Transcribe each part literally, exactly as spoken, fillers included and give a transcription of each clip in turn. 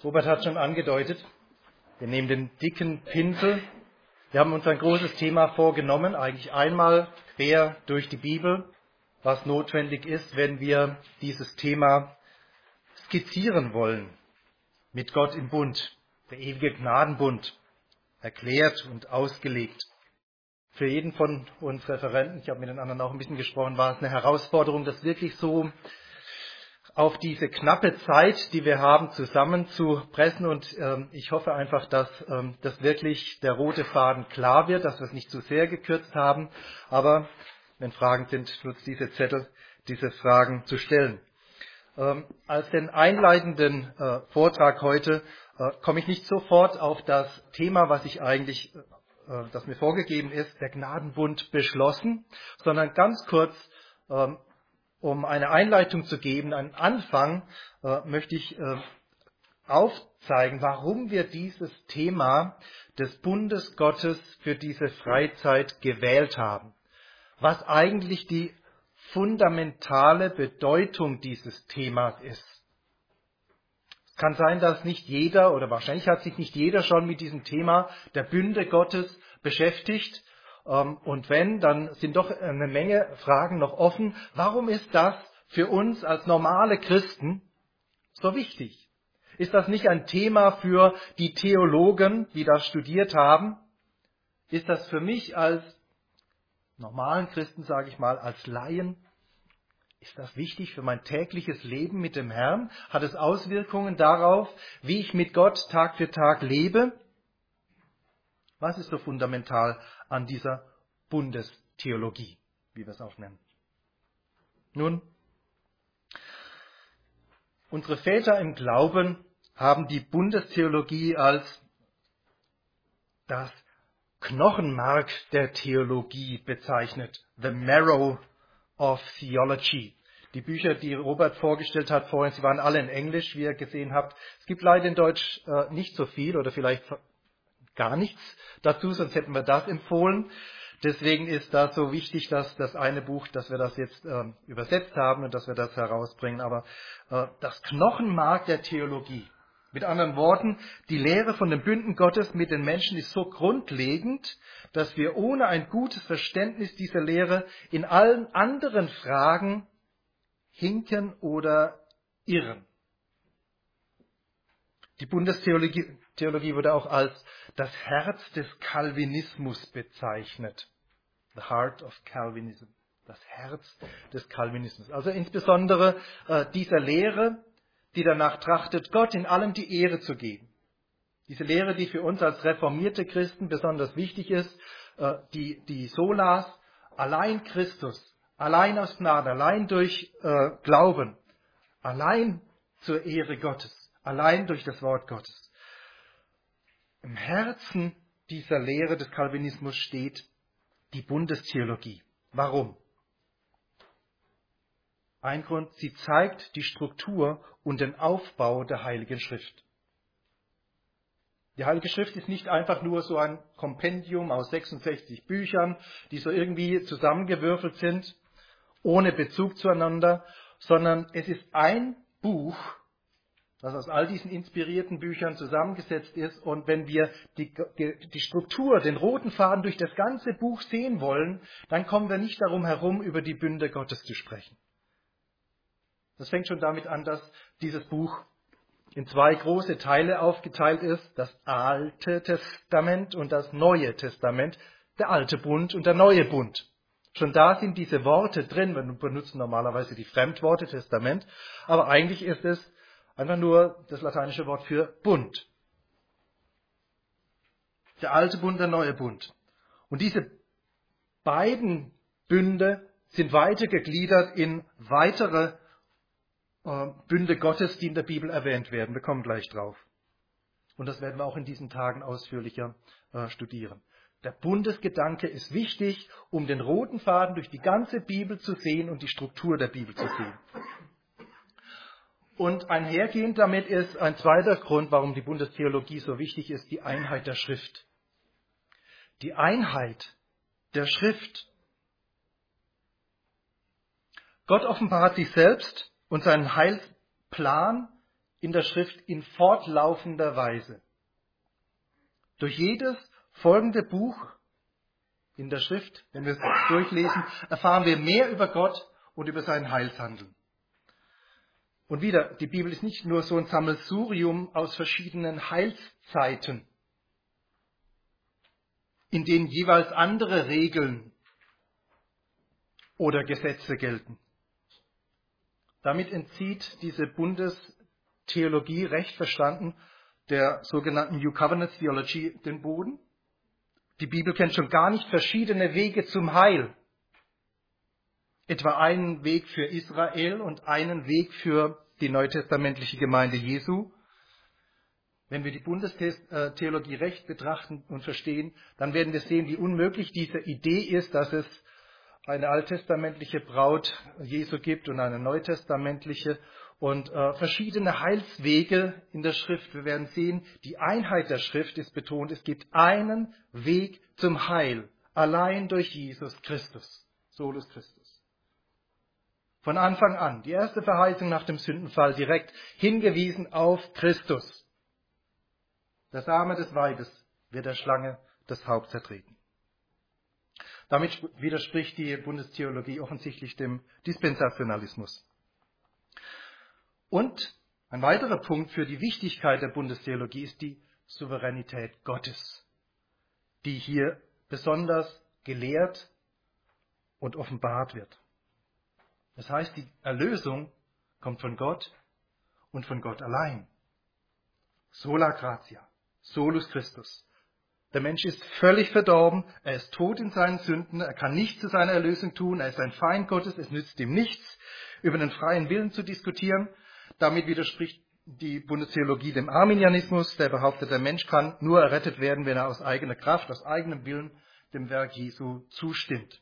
Robert hat schon angedeutet, wir nehmen den dicken Pinsel. Wir haben uns ein großes Thema vorgenommen, eigentlich einmal quer durch die Bibel, was notwendig ist, wenn wir dieses Thema skizzieren wollen. Mit Gott im Bund, der ewige Gnadenbund, erklärt und ausgelegt. Für jeden von uns Referenten, ich habe mit den anderen auch ein bisschen gesprochen, war es eine Herausforderung, das wirklich so auf diese knappe Zeit, die wir haben, zusammenzupressen. Und ähm, ich hoffe einfach, dass ähm, das wirklich der rote Faden klar wird, dass wir es nicht zu sehr gekürzt haben. Aber wenn Fragen sind, nutzt diese Zettel, diese Fragen zu stellen. Ähm, als den einleitenden äh, Vortrag heute äh, komme ich nicht sofort auf das Thema, was ich eigentlich, äh, das mir vorgegeben ist, der Gnadenbund beschlossen, sondern ganz kurz, ähm, um eine Einleitung zu geben, einen Anfang, äh, möchte ich äh, aufzeigen, warum wir dieses Thema des Bundes Gottes für diese Freizeit gewählt haben. Was eigentlich die fundamentale Bedeutung dieses Themas ist. Es kann sein, dass nicht jeder oder wahrscheinlich hat sich nicht jeder schon mit diesem Thema der Bünde Gottes beschäftigt. Und wenn, dann sind doch eine Menge Fragen noch offen. Warum ist das für uns als normale Christen so wichtig? Ist das nicht ein Thema für die Theologen, die das studiert haben? Ist das für mich als normalen Christen, sage ich mal, als Laien, ist das wichtig für mein tägliches Leben mit dem Herrn? Hat es Auswirkungen darauf, wie ich mit Gott Tag für Tag lebe? Was ist so fundamental an dieser Bundestheologie, wie wir es auch nennen? Nun, unsere Väter im Glauben haben die Bundestheologie als das Knochenmark der Theologie bezeichnet. The Marrow of Theology. Die Bücher, die Robert vorgestellt hat vorhin, sie waren alle in Englisch, wie ihr gesehen habt. Es gibt leider in Deutsch äh, nicht so viel oder vielleicht gar nichts dazu, sonst hätten wir das empfohlen. Deswegen ist das so wichtig, dass das eine Buch, dass wir das jetzt äh, übersetzt haben und dass wir das herausbringen. Aber äh, das Knochenmark der Theologie. Mit anderen Worten, die Lehre von den Bünden Gottes mit den Menschen ist so grundlegend, dass wir ohne ein gutes Verständnis dieser Lehre in allen anderen Fragen hinken oder irren. Die Bundestheologie Theologie wurde auch als das Herz des Calvinismus bezeichnet. The heart of Calvinism. Das Herz des Calvinismus. Also insbesondere äh, dieser Lehre, die danach trachtet, Gott in allem die Ehre zu geben. Diese Lehre, die für uns als reformierte Christen besonders wichtig ist, die, die Solas, allein Christus, allein aus Gnade, allein durch äh, Glauben, allein zur Ehre Gottes, allein durch das Wort Gottes. Im Herzen dieser Lehre des Calvinismus steht die Bundestheologie. Warum? Ein Grund, sie zeigt die Struktur und den Aufbau der Heiligen Schrift. Die Heilige Schrift ist nicht einfach nur so ein Kompendium aus sechsundsechzig Büchern, die so irgendwie zusammengewürfelt sind, ohne Bezug zueinander, sondern es ist ein Buch, das aus all diesen inspirierten Büchern zusammengesetzt ist. Und wenn wir die, die Struktur, den roten Faden durch das ganze Buch sehen wollen, dann kommen wir nicht darum herum, über die Bünde Gottes zu sprechen. Das fängt schon damit an, dass dieses Buch in zwei große Teile aufgeteilt ist. Das Alte Testament und das Neue Testament. Der Alte Bund und der Neue Bund. Schon da sind diese Worte drin. Wir benutzen normalerweise die Fremdworte Testament. Aber eigentlich ist es einfach nur das lateinische Wort für Bund. Der Alte Bund, der Neue Bund. Und diese beiden Bünde sind weiter gegliedert in weitere Bünde Gottes, die in der Bibel erwähnt werden. Wir kommen gleich drauf. Und das werden wir auch in diesen Tagen ausführlicher äh, studieren. Der Bundesgedanke ist wichtig, um den roten Faden durch die ganze Bibel zu sehen und die Struktur der Bibel zu sehen. Und einhergehend damit ist ein zweiter Grund, warum die Bundestheologie so wichtig ist, die Einheit der Schrift. Die Einheit der Schrift. Gott offenbart sich selbst und seinen Heilsplan in der Schrift in fortlaufender Weise. Durch jedes folgende Buch in der Schrift, wenn wir es durchlesen, erfahren wir mehr über Gott und über sein Heilshandeln. Und wieder, die Bibel ist nicht nur so ein Sammelsurium aus verschiedenen Heilszeiten, in denen jeweils andere Regeln oder Gesetze gelten. Damit entzieht diese Bundestheologie, recht verstanden, der sogenannten New Covenant Theology den Boden. Die Bibel kennt schon gar nicht verschiedene Wege zum Heil. Etwa einen Weg für Israel und einen Weg für die neutestamentliche Gemeinde Jesu. Wenn wir die Bundestheologie recht betrachten und verstehen, dann werden wir sehen, wie unmöglich diese Idee ist, dass es eine alttestamentliche Braut Jesu gibt und eine neutestamentliche und äh, verschiedene Heilswege in der Schrift. Wir werden sehen, die Einheit der Schrift ist betont. Es gibt einen Weg zum Heil, allein durch Jesus Christus, solus Christus. Von Anfang an, die erste Verheißung nach dem Sündenfall, direkt hingewiesen auf Christus. Der Same des Weibes wird der Schlange das Haupt zertreten. Damit widerspricht die Bundestheologie offensichtlich dem Dispensationalismus. Und ein weiterer Punkt für die Wichtigkeit der Bundestheologie ist die Souveränität Gottes, die hier besonders gelehrt und offenbart wird. Das heißt, die Erlösung kommt von Gott und von Gott allein. Sola gratia, solus Christus. Der Mensch ist völlig verdorben, er ist tot in seinen Sünden, er kann nichts zu seiner Erlösung tun, er ist ein Feind Gottes, es nützt ihm nichts, über den freien Willen zu diskutieren. Damit widerspricht die Bundestheologie dem Arminianismus, der behauptet, der Mensch kann nur errettet werden, wenn er aus eigener Kraft, aus eigenem Willen dem Werk Jesu zustimmt.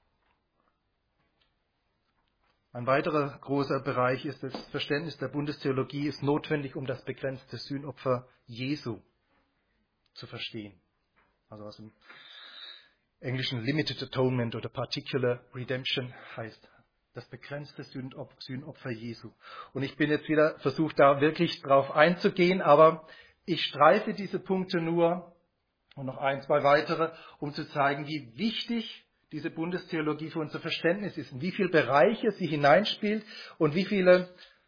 Ein weiterer großer Bereich ist das Verständnis der Bundestheologie ist notwendig, um das begrenzte Sühnopfer Jesu zu verstehen. Also aus dem englischen Limited Atonement oder Particular Redemption heißt das begrenzte Sühnopfer Jesu. Und ich bin jetzt wieder versucht, da wirklich drauf einzugehen, aber ich streife diese Punkte nur und noch ein, zwei weitere, um zu zeigen, wie wichtig diese Bundestheologie für unser Verständnis ist, in wie viele Bereiche sie hineinspielt und wie viele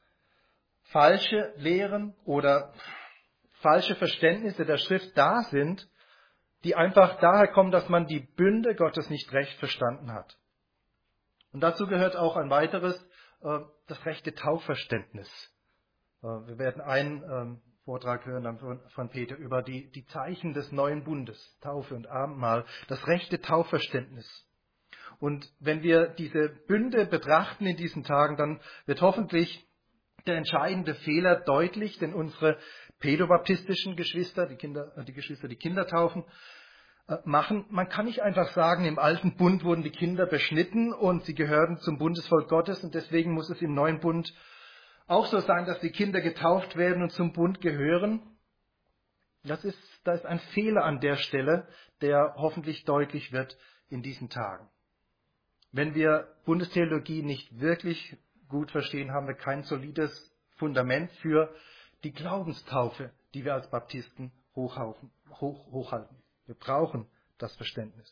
falsche Lehren oder falsche Verständnisse der Schrift da sind, die einfach daher kommen, dass man die Bünde Gottes nicht recht verstanden hat. Und dazu gehört auch ein weiteres, äh, das rechte Taufverständnis. Äh, wir werden einen ähm, Vortrag hören dann von, von Peter über die, die Zeichen des neuen Bundes, Taufe und Abendmahl, das rechte Taufverständnis. Und wenn wir diese Bünde betrachten in diesen Tagen, dann wird hoffentlich der entscheidende Fehler deutlich, denn unsere pädobaptistischen Geschwister, die Kinder, die Geschwister, die Kinder taufen, machen. Man kann nicht einfach sagen, im alten Bund wurden die Kinder beschnitten und sie gehörten zum Bundesvolk Gottes und deswegen muss es im neuen Bund auch so sein, dass die Kinder getauft werden und zum Bund gehören. Das ist, da ist ein Fehler an der Stelle, der hoffentlich deutlich wird in diesen Tagen. Wenn wir Bundestheologie nicht wirklich gut verstehen, haben wir kein solides Fundament für die Glaubenstaufe, die wir als Baptisten hochhaufen, hoch, hochhalten. Wir brauchen das Verständnis.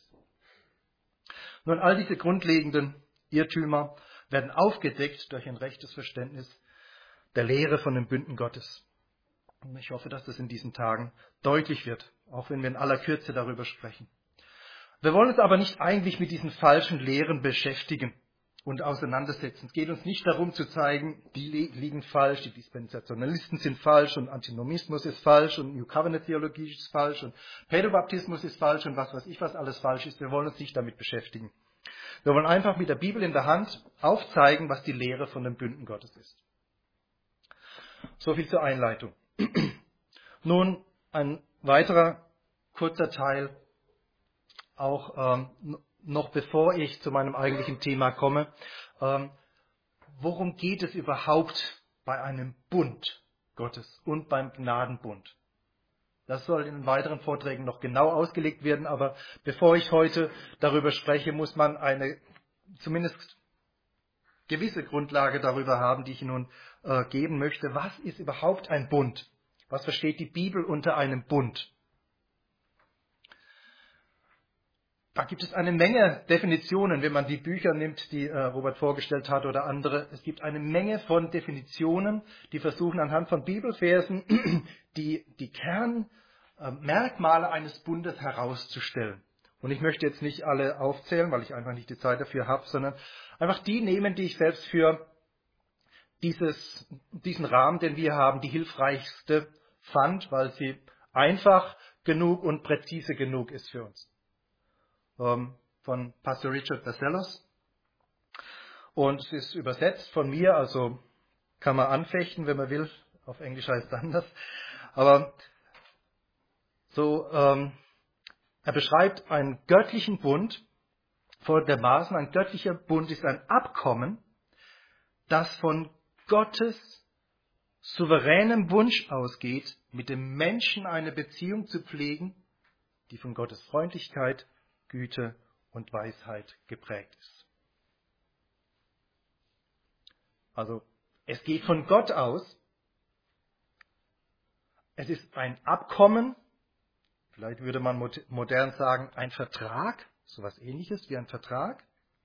Nun, all diese grundlegenden Irrtümer werden aufgedeckt durch ein rechtes Verständnis der Lehre von den Bünden Gottes. Und ich hoffe, dass das in diesen Tagen deutlich wird, auch wenn wir in aller Kürze darüber sprechen. Wir wollen uns aber nicht eigentlich mit diesen falschen Lehren beschäftigen und auseinandersetzen. Es geht uns nicht darum zu zeigen, die liegen falsch, die Dispensationalisten sind falsch und Antinomismus ist falsch und New Covenant Theologie ist falsch und Pädobaptismus ist falsch und was weiß ich, was alles falsch ist. Wir wollen uns nicht damit beschäftigen. Wir wollen einfach mit der Bibel in der Hand aufzeigen, was die Lehre von den Bünden Gottes ist. So viel zur Einleitung. Nun ein weiterer kurzer Teil, auch ähm, noch bevor ich zu meinem eigentlichen Thema komme. Ähm, worum geht es überhaupt bei einem Bund Gottes und beim Gnadenbund? Das soll in weiteren Vorträgen noch genau ausgelegt werden, aber bevor ich heute darüber spreche, muss man eine zumindest gewisse Grundlage darüber haben, die ich nun äh, geben möchte, was ist überhaupt ein Bund? Was versteht die Bibel unter einem Bund? Da gibt es eine Menge Definitionen, wenn man die Bücher nimmt, die äh, Robert vorgestellt hat oder andere. Es gibt eine Menge von Definitionen, die versuchen anhand von Bibelversen die, die Kernmerkmale eines Bundes herauszustellen. Und ich möchte jetzt nicht alle aufzählen, weil ich einfach nicht die Zeit dafür habe, sondern einfach die nehmen, die ich selbst für dieses, diesen Rahmen, den wir haben, die hilfreichste fand, weil sie einfach genug und präzise genug ist für uns. Von Pastor Richard Bacellos. Und es ist übersetzt von mir, also kann man anfechten, wenn man will. Auf Englisch heißt es anders. Aber so, ähm, er beschreibt einen göttlichen Bund folgendermaßen. Ein göttlicher Bund ist ein Abkommen, das von Gottes souveränem Wunsch ausgeht, mit dem Menschen eine Beziehung zu pflegen, die von Gottes Freundlichkeit, Güte und Weisheit geprägt ist. Also es geht von Gott aus. Es ist ein Abkommen, vielleicht würde man modern sagen, ein Vertrag, sowas Ähnliches wie ein Vertrag,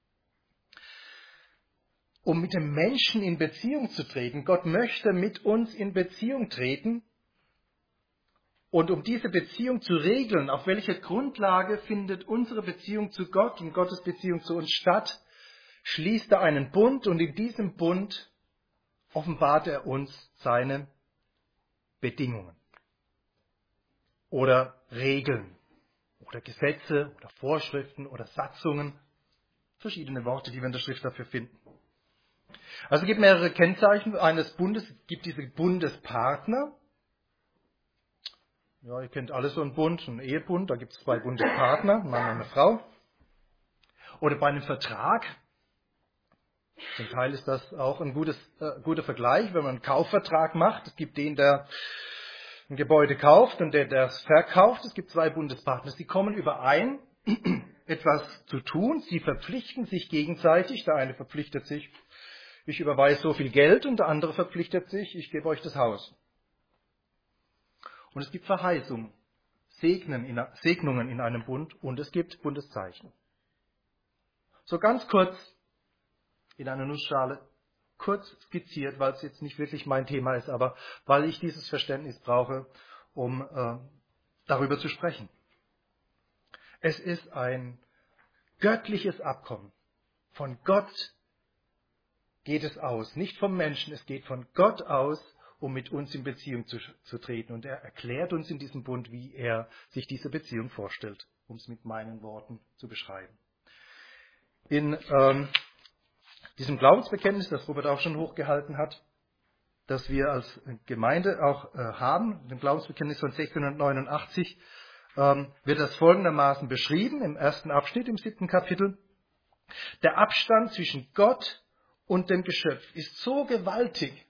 um mit dem Menschen in Beziehung zu treten. Gott möchte mit uns in Beziehung treten. Und um diese Beziehung zu regeln, auf welcher Grundlage findet unsere Beziehung zu Gott und Gottes Beziehung zu uns statt, schließt er einen Bund und in diesem Bund offenbart er uns seine Bedingungen oder Regeln oder Gesetze oder Vorschriften oder Satzungen, verschiedene Worte, die wir in der Schrift dafür finden. Also es gibt mehrere Kennzeichen eines Bundes, es gibt diese Bundespartner. Ja, ihr kennt alle so einen Bund, einen Ehebund, da gibt es zwei Bundespartner, ein Mann und eine Frau. Oder bei einem Vertrag, zum Teil ist das auch ein gutes, äh, guter Vergleich, wenn man einen Kaufvertrag macht. Es gibt den, der ein Gebäude kauft und der, der es verkauft. Es gibt zwei Bundespartner. Sie kommen überein, etwas zu tun. Sie verpflichten sich gegenseitig. Der eine verpflichtet sich, ich überweise so viel Geld, und der andere verpflichtet sich, ich gebe euch das Haus. Und es gibt Verheißungen, Segnen in, Segnungen in einem Bund, und es gibt Bundeszeichen. So ganz kurz in einer Nussschale, kurz skizziert, weil es jetzt nicht wirklich mein Thema ist, aber weil ich dieses Verständnis brauche, um äh, darüber zu sprechen. Es ist ein göttliches Abkommen. Von Gott geht es aus, nicht vom Menschen, es geht von Gott aus, um mit uns in Beziehung zu, zu treten. Und er erklärt uns in diesem Bund, wie er sich diese Beziehung vorstellt, um es mit meinen Worten zu beschreiben. In ähm, diesem Glaubensbekenntnis, das Robert auch schon hochgehalten hat, das wir als Gemeinde auch äh, haben, dem Glaubensbekenntnis von sechzehnhundertneunundachtzig, ähm, wird das folgendermaßen beschrieben, im ersten Abschnitt, im siebten Kapitel. Der Abstand zwischen Gott und dem Geschöpf ist so gewaltig,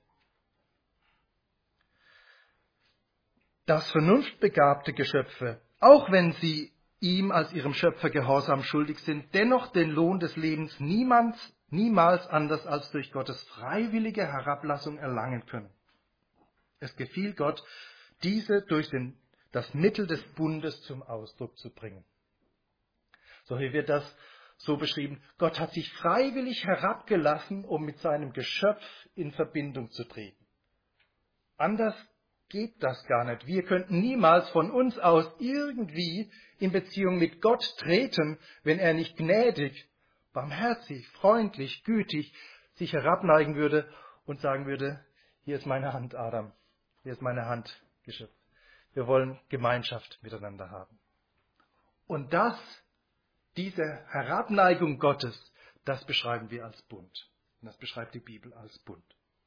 dass vernunftbegabte Geschöpfe, auch wenn sie ihm als ihrem Schöpfer Gehorsam schuldig sind, dennoch den Lohn des Lebens niemals, niemals anders als durch Gottes freiwillige Herablassung erlangen können. Es gefiel Gott, diese durch den, das Mittel des Bundes zum Ausdruck zu bringen. So hier wird das so beschrieben: Gott hat sich freiwillig herabgelassen, um mit seinem Geschöpf in Verbindung zu treten. Anders geht das gar nicht. Wir könnten niemals von uns aus irgendwie in Beziehung mit Gott treten, wenn er nicht gnädig, barmherzig, freundlich, gütig sich herabneigen würde und sagen würde: Hier ist meine Hand, Adam, hier ist meine Hand, Geschöpf. Wir wollen Gemeinschaft miteinander haben. Und das, diese Herabneigung Gottes, das beschreiben wir als Bund. Und das beschreibt die Bibel als Bund.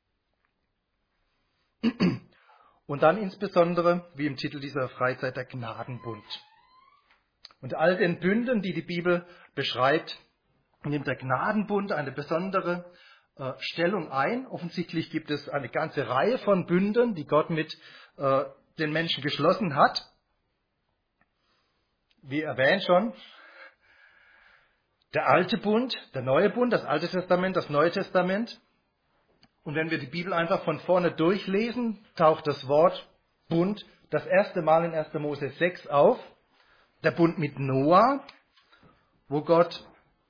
Und dann insbesondere, wie im Titel dieser Freizeit, der Gnadenbund. Unter all den Bünden, die die Bibel beschreibt, nimmt der Gnadenbund eine besondere äh, Stellung ein. Offensichtlich gibt es eine ganze Reihe von Bünden, die Gott mit äh, den Menschen geschlossen hat. Wie erwähnt schon, der alte Bund, der neue Bund, das Alte Testament, das Neue Testament. Und wenn wir die Bibel einfach von vorne durchlesen, taucht das Wort Bund das erste Mal in erster Mose sechs auf. Der Bund mit Noah, wo Gott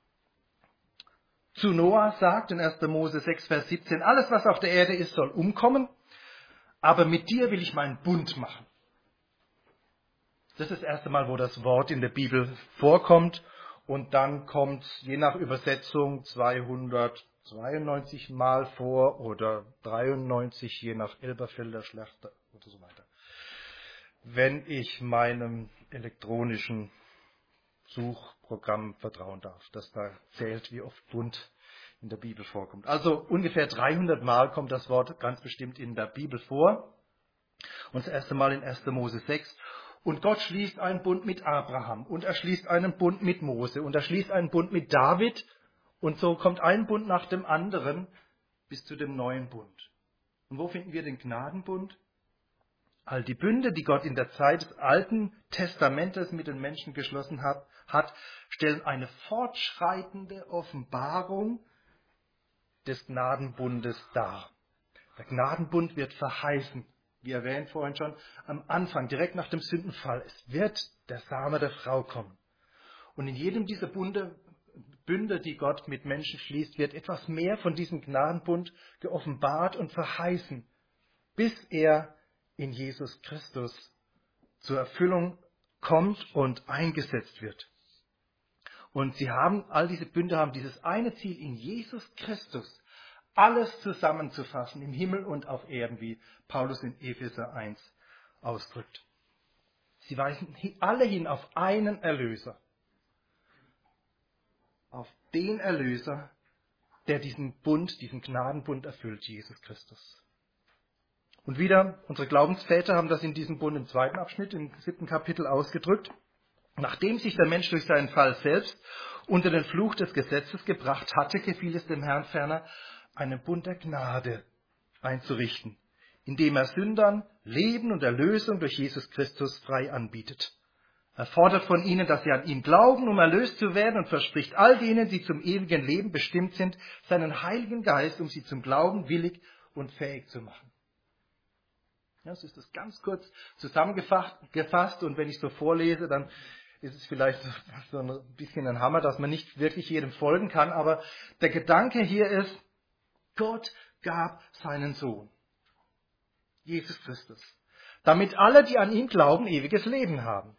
zu Noah sagt in erster Mose sechs, Vers siebzehn, alles, was auf der Erde ist, soll umkommen, aber mit dir will ich meinen Bund machen. Das ist das erste Mal, wo das Wort in der Bibel vorkommt. Und dann kommt es je nach Übersetzung zweihundertzweiundneunzig Mal vor oder dreiundneunzig, je nach Elberfelder Schlachter oder so weiter. Wenn ich meinem elektronischen Suchprogramm vertrauen darf, das da zählt, wie oft Bund in der Bibel vorkommt. Also ungefähr dreihundert Mal kommt das Wort ganz bestimmt in der Bibel vor. Und das erste Mal in erster Mose sechs. Und Gott schließt einen Bund mit Abraham und er schließt einen Bund mit Mose und er schließt einen Bund mit David. Und so kommt ein Bund nach dem anderen bis zu dem neuen Bund. Und wo finden wir den Gnadenbund? All die Bünde, die Gott in der Zeit des Alten Testamentes mit den Menschen geschlossen hat, hat stellen eine fortschreitende Offenbarung des Gnadenbundes dar. Der Gnadenbund wird verheißen. Wie erwähnt vorhin schon, am Anfang, direkt nach dem Sündenfall, es wird der Same der Frau kommen. Und in jedem dieser Bunde, Bünde, die Gott mit Menschen schließt, wird etwas mehr von diesem Gnadenbund geoffenbart und verheißen, bis er in Jesus Christus zur Erfüllung kommt und eingesetzt wird. Und sie haben, all diese Bünde haben dieses eine Ziel, in Jesus Christus alles zusammenzufassen, im Himmel und auf Erden, wie Paulus in Epheser eins ausdrückt. Sie weisen alle hin auf einen Erlöser. Auf den Erlöser, der diesen Bund, diesen Gnadenbund erfüllt, Jesus Christus. Und wieder, unsere Glaubensväter haben das in diesem Bund im zweiten Abschnitt, im siebten Kapitel ausgedrückt. Nachdem sich der Mensch durch seinen Fall selbst unter den Fluch des Gesetzes gebracht hatte, gefiel es dem Herrn ferner, einen Bund der Gnade einzurichten, indem er Sündern Leben und Erlösung durch Jesus Christus frei anbietet. Er fordert von ihnen, dass sie an ihn glauben, um erlöst zu werden, und verspricht all denen, die zum ewigen Leben bestimmt sind, seinen Heiligen Geist, um sie zum Glauben willig und fähig zu machen. Ja, so ist das ganz kurz zusammengefasst, und wenn ich so vorlese, dann ist es vielleicht so ein bisschen ein Hammer, dass man nicht wirklich jedem folgen kann, aber der Gedanke hier ist, Gott gab seinen Sohn, Jesus Christus, damit alle, die an ihn glauben, ewiges Leben haben.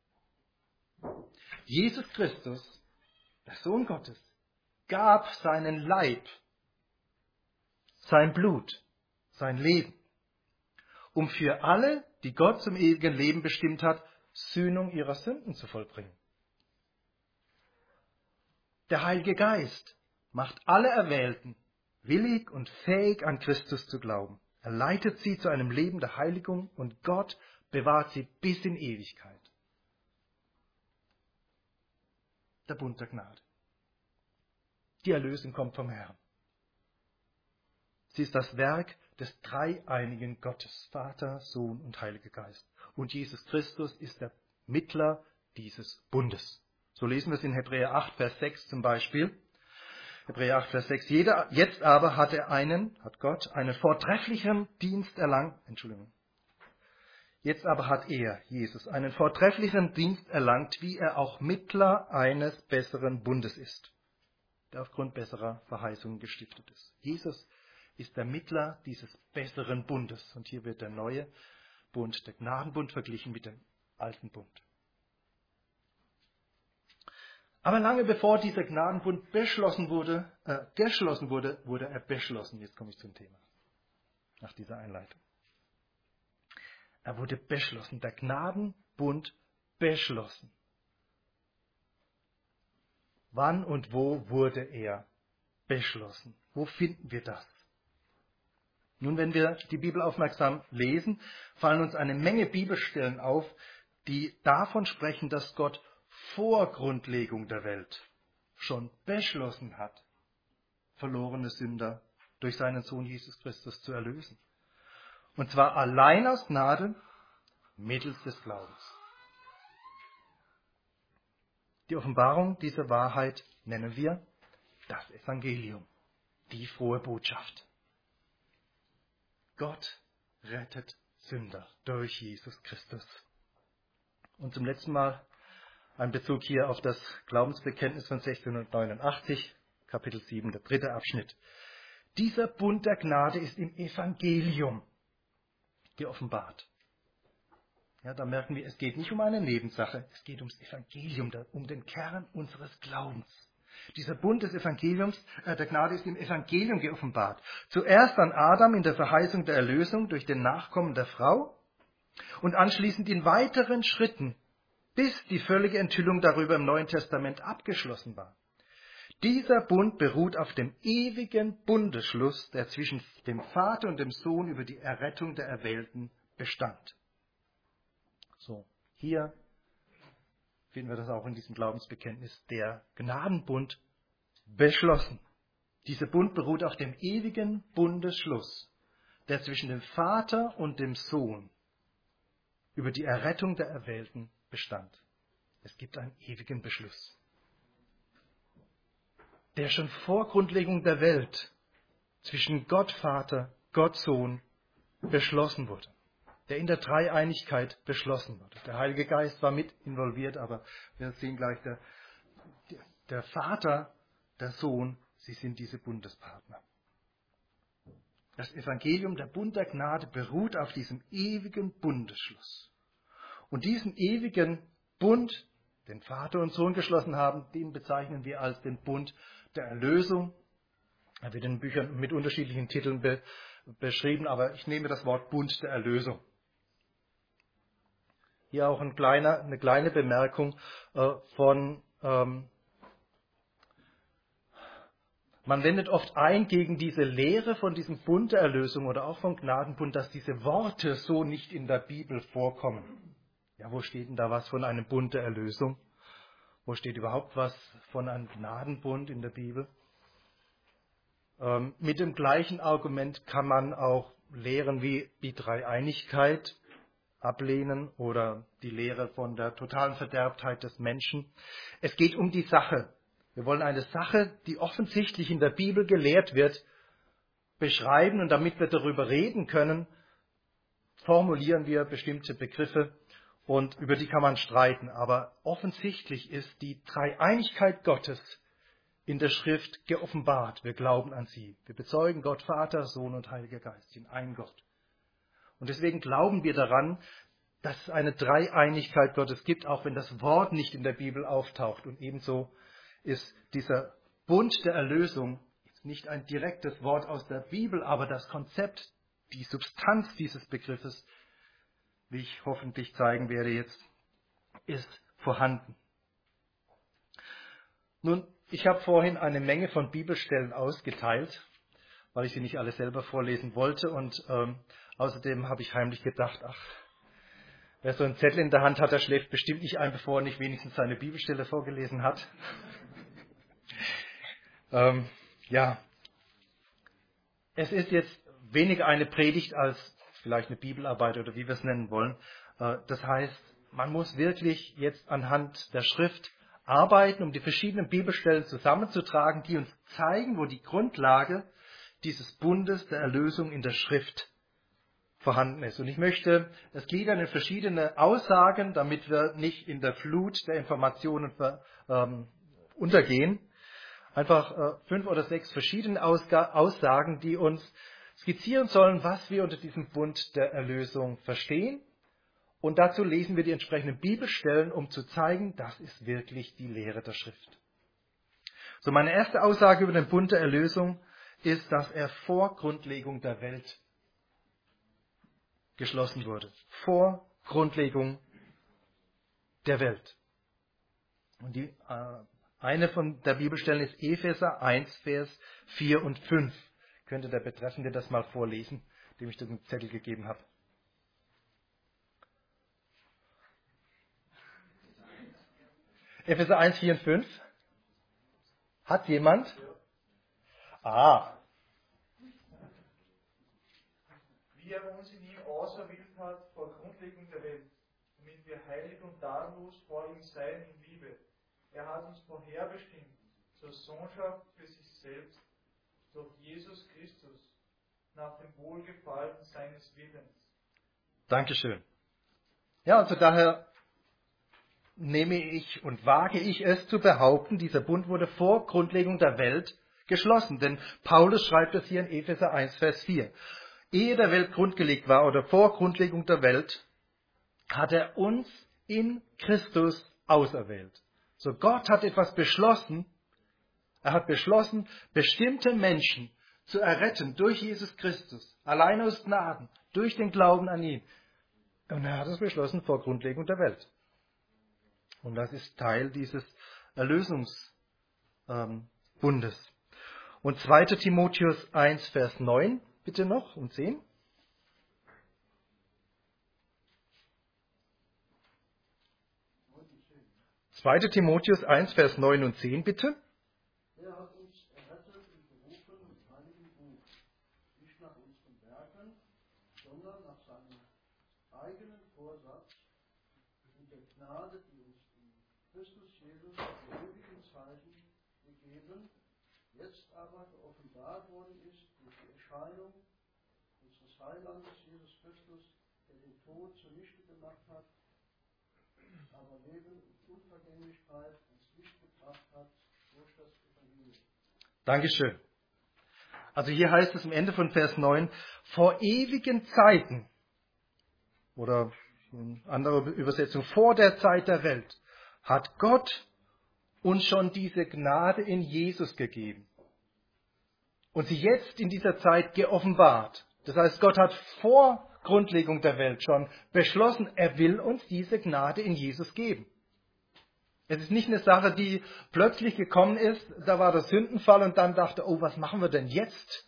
Jesus Christus, der Sohn Gottes, gab seinen Leib, sein Blut, sein Leben, um für alle, die Gott zum ewigen Leben bestimmt hat, Sühnung ihrer Sünden zu vollbringen. Der Heilige Geist macht alle Erwählten willig und fähig, an Christus zu glauben. Er leitet sie zu einem Leben der Heiligung und Gott bewahrt sie bis in Ewigkeit. Der Bund der Gnade. Die Erlösung kommt vom Herrn. Sie ist das Werk des dreieinigen Gottes, Vater, Sohn und Heiliger Geist. Und Jesus Christus ist der Mittler dieses Bundes. So lesen wir es in Hebräer acht, Vers sechs zum Beispiel. Hebräer acht, Vers sechs. Jeder, jetzt aber hat er einen, hat Gott, einen vortrefflichen Dienst erlangt, Entschuldigung. Jetzt aber hat er, Jesus, einen vortrefflichen Dienst erlangt, wie er auch Mittler eines besseren Bundes ist, der aufgrund besserer Verheißungen gestiftet ist. Jesus ist der Mittler dieses besseren Bundes. Und hier wird der neue Bund, der Gnadenbund, verglichen mit dem alten Bund. Aber lange bevor dieser Gnadenbund beschlossen wurde, äh, geschlossen wurde, wurde er beschlossen. Jetzt komme ich zum Thema. Nach dieser Einleitung. Er wurde beschlossen. Der Gnadenbund beschlossen. Wann und wo wurde er beschlossen? Wo finden wir das? Nun, wenn wir die Bibel aufmerksam lesen, fallen uns eine Menge Bibelstellen auf, die davon sprechen, dass Gott vor Grundlegung der Welt schon beschlossen hat, verlorene Sünder durch seinen Sohn Jesus Christus zu erlösen. Und zwar allein aus Gnade, mittels des Glaubens. Die Offenbarung dieser Wahrheit nennen wir das Evangelium, die frohe Botschaft. Gott rettet Sünder durch Jesus Christus. Und zum letzten Mal ein Bezug hier auf das Glaubensbekenntnis von sechzehnhundertneunundachtzig, Kapitel sieben, der dritte Abschnitt. Dieser Bund der Gnade ist im Evangelium geoffenbart. Ja, da merken wir, es geht nicht um eine Nebensache, es geht ums Evangelium, um den Kern unseres Glaubens. Dieser Bund des Evangeliums, äh, der Gnade ist im Evangelium geoffenbart. Zuerst an Adam in der Verheißung der Erlösung durch den Nachkommen der Frau und anschließend in weiteren Schritten, bis die völlige Enthüllung darüber im Neuen Testament abgeschlossen war. Dieser Bund beruht auf dem ewigen Bundesschluss, der zwischen dem Vater und dem Sohn über die Errettung der Erwählten bestand. So, hier finden wir das auch in diesem Glaubensbekenntnis, der Gnadenbund beschlossen. Dieser Bund beruht auf dem ewigen Bundesschluss, der zwischen dem Vater und dem Sohn über die Errettung der Erwählten bestand. Es gibt einen ewigen Beschluss, der schon vor Grundlegung der Welt zwischen Gott Vater, Gott Sohn beschlossen wurde, der in der Dreieinigkeit beschlossen wurde. Der Heilige Geist war mit involviert, aber wir sehen gleich, der, der Vater, der Sohn, sie sind diese Bundespartner. Das Evangelium, der Bund der Gnade, beruht auf diesem ewigen Bundesschluss. Und diesen ewigen Bund, den Vater und Sohn geschlossen haben, den bezeichnen wir als den Bund der Erlösung. Er wird in Büchern mit unterschiedlichen Titeln be, beschrieben, aber ich nehme das Wort Bund der Erlösung. Hier auch ein kleiner, eine kleine Bemerkung äh, von, ähm, man wendet oft ein gegen diese Lehre von diesem Bund der Erlösung oder auch vom Gnadenbund, dass diese Worte so nicht in der Bibel vorkommen. Ja, wo steht denn da was von einem Bund der Erlösung? Wo steht überhaupt was von einem Gnadenbund in der Bibel? Ähm, mit dem gleichen Argument kann man auch Lehren wie die Dreieinigkeit ablehnen oder die Lehre von der totalen Verderbtheit des Menschen. Es geht um die Sache. Wir wollen eine Sache, die offensichtlich in der Bibel gelehrt wird, beschreiben, und damit wir darüber reden können, formulieren wir bestimmte Begriffe und über die kann man streiten. Aber offensichtlich ist die Dreieinigkeit Gottes in der Schrift geoffenbart. Wir glauben an sie. Wir bezeugen Gott, Vater, Sohn und Heiliger Geist, den einen Gott. Und deswegen glauben wir daran, dass es eine Dreieinigkeit Gottes gibt, auch wenn das Wort nicht in der Bibel auftaucht. Und ebenso ist dieser Bund der Erlösung nicht ein direktes Wort aus der Bibel, aber das Konzept, die Substanz dieses Begriffes, wie ich hoffentlich zeigen werde jetzt, ist vorhanden. Nun, ich habe vorhin eine Menge von Bibelstellen ausgeteilt, weil ich sie nicht alle selber vorlesen wollte. Und ähm, außerdem habe ich heimlich gedacht, ach, wer so einen Zettel in der Hand hat, der schläft bestimmt nicht ein, bevor er nicht wenigstens seine Bibelstelle vorgelesen hat. ähm, ja, es ist jetzt weniger eine Predigt als vielleicht eine Bibelarbeit oder wie wir es nennen wollen. Äh, das heißt, man muss wirklich jetzt anhand der Schrift arbeiten, um die verschiedenen Bibelstellen zusammenzutragen, die uns zeigen, wo die Grundlage dieses Bundes der Erlösung in der Schrift vorhanden ist. Und ich möchte es gliedern in verschiedene Aussagen, damit wir nicht in der Flut der Informationen ver, ähm, untergehen. Einfach äh, fünf oder sechs verschiedene Ausga- Aussagen, die uns skizzieren sollen, was wir unter diesem Bund der Erlösung verstehen. Und dazu lesen wir die entsprechenden Bibelstellen, um zu zeigen, das ist wirklich die Lehre der Schrift. So, meine erste Aussage über den Bund der Erlösung ist, dass er vor Grundlegung der Welt geschlossen wurde. Vor Grundlegung der Welt. Und die, äh, eine von der Bibelstellen ist Epheser eins, Vers vier und fünf. Könnte der Betreffende das mal vorlesen, dem ich den Zettel gegeben habe. Epheser eins, vier und fünf. Hat jemand? Ah. Wie er uns in ihm auserwählt hat vor Grundlegung der Welt, damit wir heilig und tadellos vor ihm seien in Liebe. Er hat uns vorherbestimmt zur Sohnschaft für sich selbst durch Jesus Christus, nach dem Wohlgefallen seines Willens. Dankeschön. Ja, also daher nehme ich und wage ich es zu behaupten, dieser Bund wurde vor Grundlegung der Welt geschlossen. Denn Paulus schreibt es hier in Epheser eins, Vers vier. Ehe der Welt grundgelegt war oder vor Grundlegung der Welt, hat er uns in Christus auserwählt. So, Gott hat etwas beschlossen. Er hat beschlossen, bestimmte Menschen zu erretten durch Jesus Christus, allein aus Gnaden, durch den Glauben an ihn. Und er hat es beschlossen vor Grundlegung der Welt. Und das ist Teil dieses Erlösungsbundes. Und zweiter Timotheus eins, Vers neun, bitte noch und zehn. zweiter Timotheus eins, Vers neun und zehn, bitte. Er hat uns errettet und berufen mit heiligem Buch, nicht nach unseren Werken, sondern nach seinem eigenen Vorsatz und der Gnade, die uns in Christus Jesus zu ewigen Zeiten gegeben, jetzt aber geoffenbart worden ist durch die Erscheinung unseres Heilandes Jesus Christus, der den Tod zunichte gemacht hat, aber Leben und Unvergänglichkeit ans Licht gebracht hat durch das Evangelium. Dankeschön. Also hier heißt es am Ende von Vers neun, vor ewigen Zeiten, oder in anderer Übersetzung, vor der Zeit der Welt, hat Gott uns schon diese Gnade in Jesus gegeben. Und sie jetzt in dieser Zeit geoffenbart. Das heißt, Gott hat vor Grundlegung der Welt schon beschlossen, er will uns diese Gnade in Jesus geben. Es ist nicht eine Sache, die plötzlich gekommen ist, da war der Sündenfall und dann dachte, oh, was machen wir denn jetzt?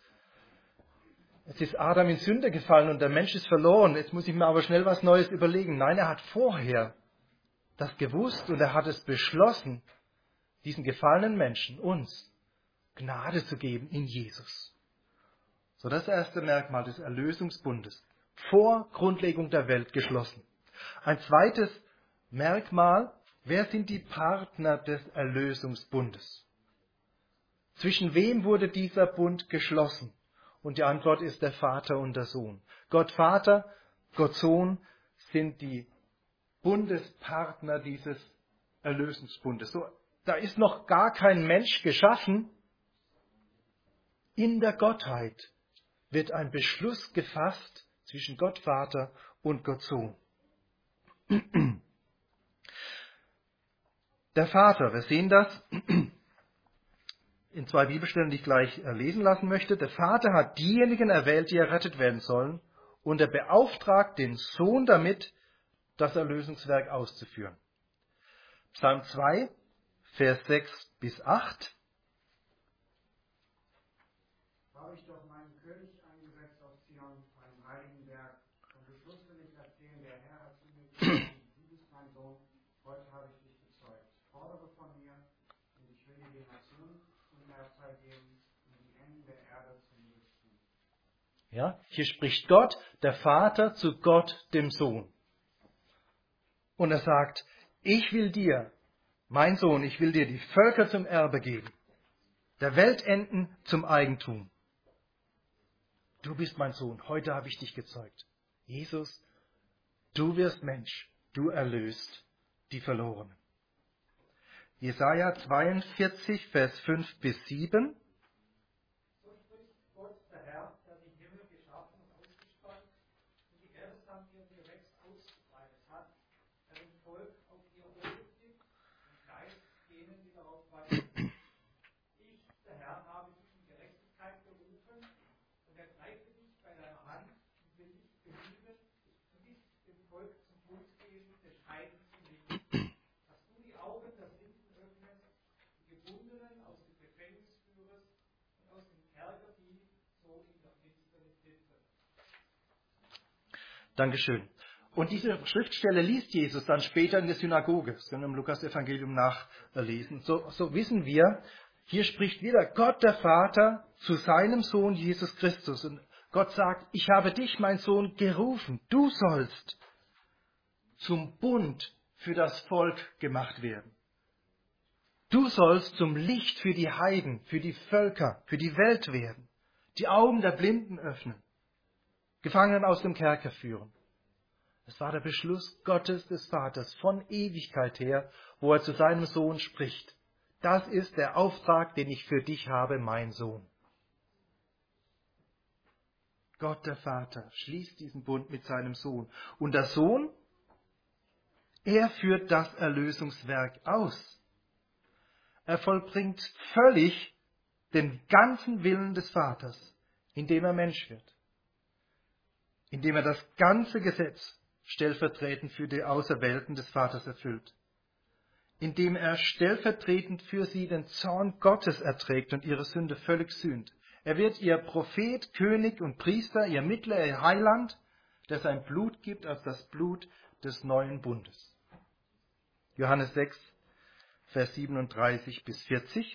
Es ist Adam in Sünde gefallen und der Mensch ist verloren, jetzt muss ich mir aber schnell was Neues überlegen. Nein, er hat vorher das gewusst und er hat es beschlossen, diesen gefallenen Menschen, uns, Gnade zu geben in Jesus. So, das erste Merkmal des Erlösungsbundes. Vor Grundlegung der Welt geschlossen. Ein zweites Merkmal, wer sind die Partner des Erlösungsbundes? Zwischen wem wurde dieser Bund geschlossen? Und die Antwort ist der Vater und der Sohn. Gott Vater, Gott Sohn sind die Bundespartner dieses Erlösungsbundes. So, da ist noch gar kein Mensch geschaffen. In der Gottheit wird ein Beschluss gefasst zwischen Gott Vater und Gott Sohn. Der Vater, wir sehen das in zwei Bibelstellen, die ich gleich lesen lassen möchte. Der Vater hat diejenigen erwählt, die errettet werden sollen, und er beauftragt den Sohn damit, das Erlösungswerk auszuführen. Psalm zwei, Vers sechs bis acht. Habe ich doch meinen König eingesetzt auf Zion, meinem heiligen Berg, und Beschluss will ich erzählen, der Herr hat zu mir gesagt, du bist mein Sohn, heute habe ich dich gezeugt. Fordere von mir, und ich will dir die Nationen zum Erbteil geben und die Enden der Erde zum Nutzen. Ja, hier spricht Gott, der Vater, zu Gott, dem Sohn. Und er sagt, ich will dir, mein Sohn, ich will dir die Völker zum Erbe geben, der Weltenden zum Eigentum. Du bist mein Sohn, heute habe ich dich gezeugt. Jesus, du wirst Mensch, du erlöst die Verlorenen. Jesaja zweiundvierzig, Vers fünf bis sieben. So spricht Gott, der Herr, der die Himmel geschaffen und ausgespannt und die Erde samt ihrem Gewächs ausgebreitet hat, der dem Volk auf ihr Wohl gibt und Geist denen, die darauf warten. Ich, der Herr, habe dich in Gerechtigkeit berufen und ergreife dich bei deiner Hand und will dich behüten und dich dem Volk zum Bund geben, des Scheidens zu leben. Dass du die Augen der Blinden öffnest, die Gebundenen aus dem Gefängnis führest und aus dem Kerker die so in der Finsternis sitzen. Dankeschön. Und diese Schriftstelle liest Jesus dann später in der Synagoge. Das können wir im Lukas-Evangelium nachlesen. So, so wissen wir, hier spricht wieder Gott der Vater zu seinem Sohn Jesus Christus. Und Gott sagt, ich habe dich, mein Sohn, gerufen. Du sollst zum Bund für das Volk gemacht werden. Du sollst zum Licht für die Heiden, für die Völker, für die Welt werden. die Augen der Blinden öffnen, Gefangenen aus dem Kerker führen. Es war der Beschluss Gottes des Vaters von Ewigkeit her, wo er zu seinem Sohn spricht. Das ist der Auftrag, den ich für dich habe, mein Sohn. Gott der Vater schließt diesen Bund mit seinem Sohn. Und der Sohn, er führt das Erlösungswerk aus. Er vollbringt völlig den ganzen Willen des Vaters, indem er Mensch wird. Indem er das ganze Gesetz stellvertretend für die Auserwählten des Vaters erfüllt. Indem er stellvertretend für sie den Zorn Gottes erträgt und ihre Sünde völlig sühnt. Er wird ihr Prophet, König und Priester, ihr Mittler, ihr Heiland, der sein Blut gibt als das Blut des neuen Bundes. Johannes sechs, Vers siebenunddreißig bis vierzig.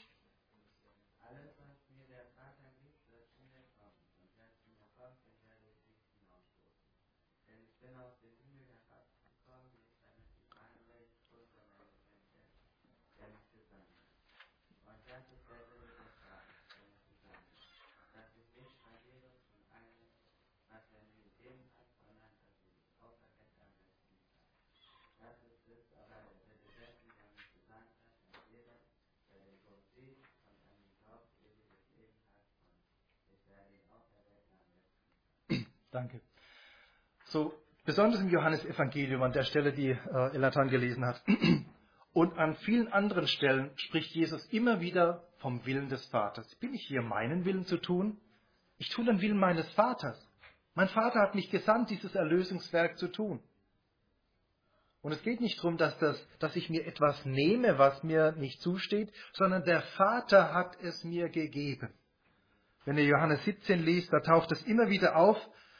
Danke. So, besonders im Johannesevangelium, an der Stelle, die äh, Elnathan gelesen hat, und an vielen anderen Stellen spricht Jesus immer wieder vom Willen des Vaters. Bin ich hier, meinen Willen zu tun? Ich tue den Willen meines Vaters. Mein Vater hat mich gesandt, dieses Erlösungswerk zu tun. Und es geht nicht darum, dass, das, dass ich mir etwas nehme, was mir nicht zusteht, sondern der Vater hat es mir gegeben. Wenn ihr Johannes siebzehn liest, da taucht es immer wieder auf,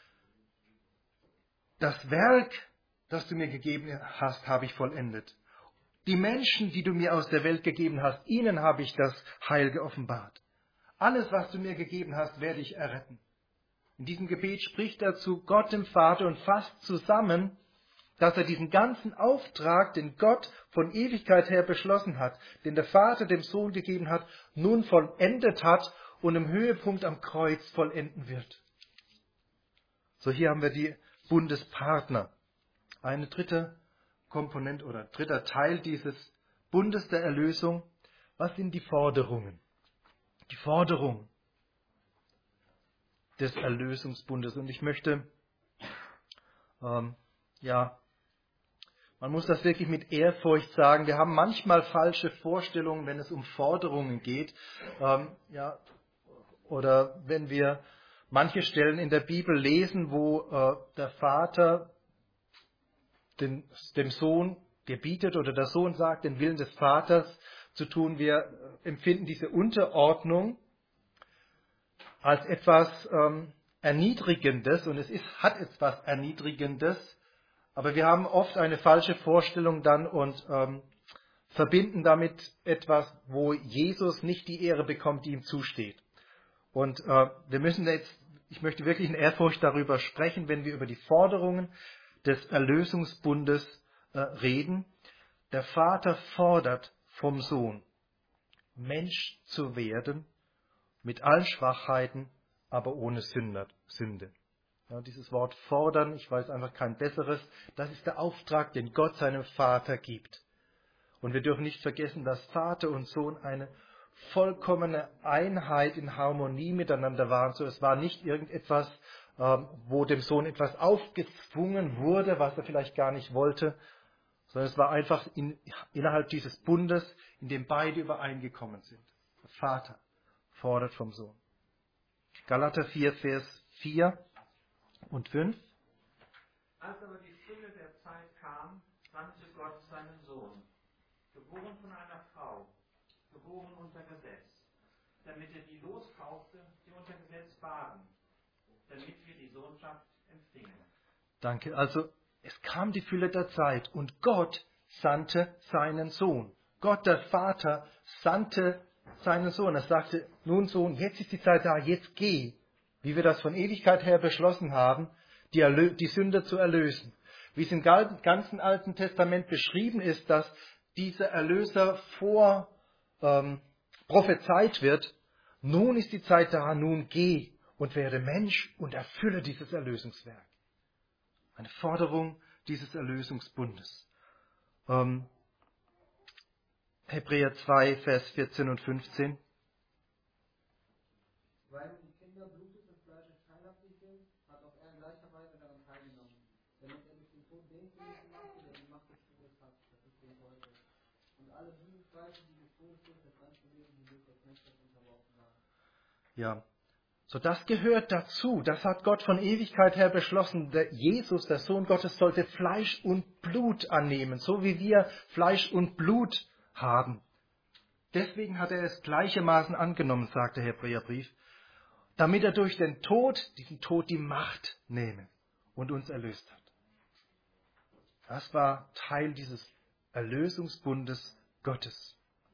das Werk, das du mir gegeben hast, habe ich vollendet. Die Menschen, die du mir aus der Welt gegeben hast, ihnen habe ich das Heil geoffenbart. Alles, was du mir gegeben hast, werde ich erretten. In diesem Gebet spricht er zu Gott dem Vater und fasst zusammen, dass er diesen ganzen Auftrag, den Gott von Ewigkeit her beschlossen hat, den der Vater dem Sohn gegeben hat, nun vollendet hat und im Höhepunkt am Kreuz vollenden wird. So, hier haben wir die Bundespartner. Eine dritte Komponente oder dritter Teil dieses Bundes der Erlösung. Was sind die Forderungen? Die Forderung des Erlösungsbundes. Und ich möchte, ähm, ja, man muss das wirklich mit Ehrfurcht sagen. Wir haben manchmal falsche Vorstellungen, wenn es um Forderungen geht. Ähm, ja, oder wenn wir manche Stellen in der Bibel lesen, wo äh, der Vater den, dem Sohn gebietet oder der Sohn sagt, den Willen des Vaters zu tun. Wir empfinden diese Unterordnung als etwas ähm, Erniedrigendes und es ist, hat etwas Erniedrigendes, aber wir haben oft eine falsche Vorstellung dann und ähm, verbinden damit etwas, wo Jesus nicht die Ehre bekommt, die ihm zusteht. Und äh, wir müssen jetzt, ich möchte wirklich in Ehrfurcht darüber sprechen, wenn wir über die Forderungen des Erlösungsbundes äh, reden. Der Vater fordert vom Sohn, Mensch zu werden, mit allen Schwachheiten, aber ohne Sünder, Sünde. Ja, dieses Wort fordern, ich weiß einfach kein besseres, das ist der Auftrag, den Gott seinem Vater gibt. Und wir dürfen nicht vergessen, dass Vater und Sohn eine vollkommene Einheit in Harmonie miteinander waren. So, es war nicht irgendetwas, ähm, wo dem Sohn etwas aufgezwungen wurde, was er vielleicht gar nicht wollte, sondern es war einfach in, innerhalb dieses Bundes, in dem beide übereingekommen sind. Der Vater fordert vom Sohn. Galater vier, Vers vier und fünf. Als aber die Fülle der Zeit kam, sandte Gott seinen Sohn, geboren von einer Frau, geboren unter Gesetz, damit er die loskaufte, die unter Gesetz waren, damit wir die Sohnschaft empfingen. Danke. Also es kam die Fülle der Zeit und Gott sandte seinen Sohn. Gott, der Vater, sandte seinen Sohn. Er sagte, nun Sohn, jetzt ist die Zeit da, jetzt geh, wie wir das von Ewigkeit her beschlossen haben, die, Erlö- die Sünder zu erlösen. Wie es im ganzen Alten Testament beschrieben ist, dass dieser Erlöser vor ähm, prophezeit wird, nun ist die Zeit da, nun geh und werde Mensch und erfülle dieses Erlösungswerk. Eine Forderung dieses Erlösungsbundes. Ähm, Hebräer zwei, Vers vierzehn und fünfzehn. Weil die Kinder Blutes und Fleisches teilhaftig sind, hat auch er in gleicher Weise daran teilgenommen. Denn dass er durch den Tod den König machte, der die Macht des Todes hat, das ist den Teufel. Und alle die Fleisch, die des Todes durch das ganze Leben hindurch der Knechtschaft unterworfen waren. Ja, so das gehört dazu. Das hat Gott von Ewigkeit her beschlossen. Der Jesus, der Sohn Gottes, sollte Fleisch und Blut annehmen, so wie wir Fleisch und Blut haben. Deswegen hat er es gleichermaßen angenommen, sagt der Hebräerbrief, damit er durch den Tod, diesen Tod die Macht nehme und uns erlöst hat. Das war Teil dieses Erlösungsbundes Gottes.